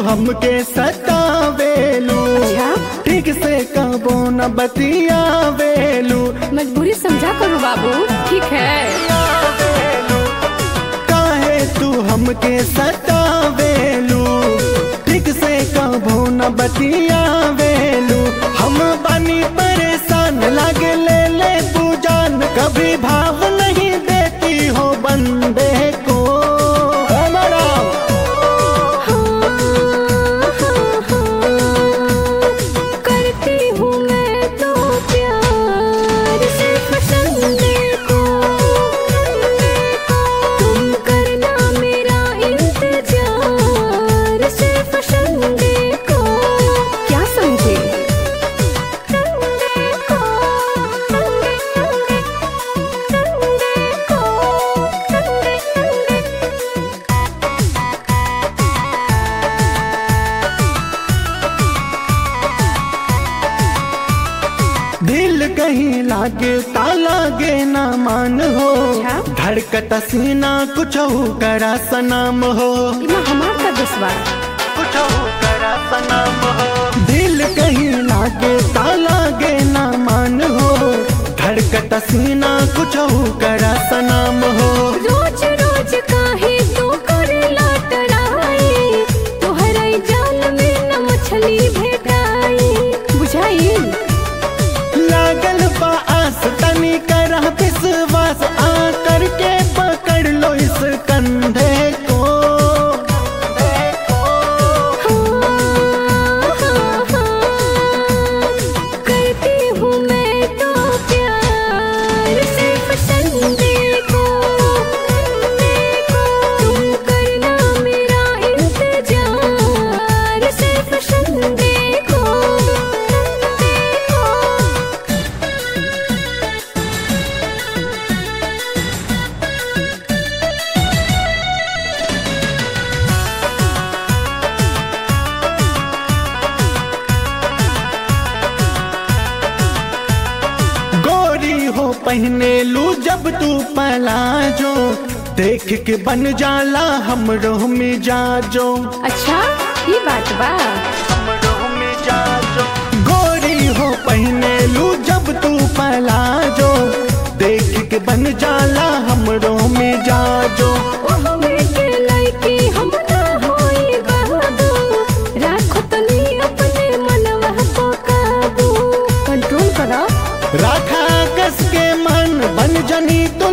हमके सतावेलू, ठीक से कबो न बतियावेलू। मजबूरी समझा करो बाबू, ठीक है। काहे तू हमके सतावेलू, ठीक से कबो न बतियावेलू। हम बनी परेशान लागे ले ले तू जान, कभी भाव नहीं देती हो बंदे को। दिल कहीं लागे तालागे ना मान हो, धड़कत सीना कुछ करा सनाम हो। हमार का दुश्वा कुछ करा सनाम हो। दिल कहीं लागे तालागे ना मान हो, धड़कत सीना कुछ करा सनाम हो। रोज रोज काहे तू करेला टराई, तोहरा जाल में न मछली भेटाई, बुझाई। लागल बा आस तनी करा विश्वास, आ करके पकड़ लो इस कंधे को। करती हूँ मैं तो प्यार सिर्फ संडे को, तुम करना मेरा इंतजार सिर्फ संडे को। हो पहने लू जब तू पलाजो, देख के बन जाला हमरो मिजाजो। अच्छा ये बात बा, हमरो मिजाजो। गोरी हो पहने लू जब तू पलाजो, देख के बन जाला हमरो मिजाजो। राखा कस के मन बन जनी तो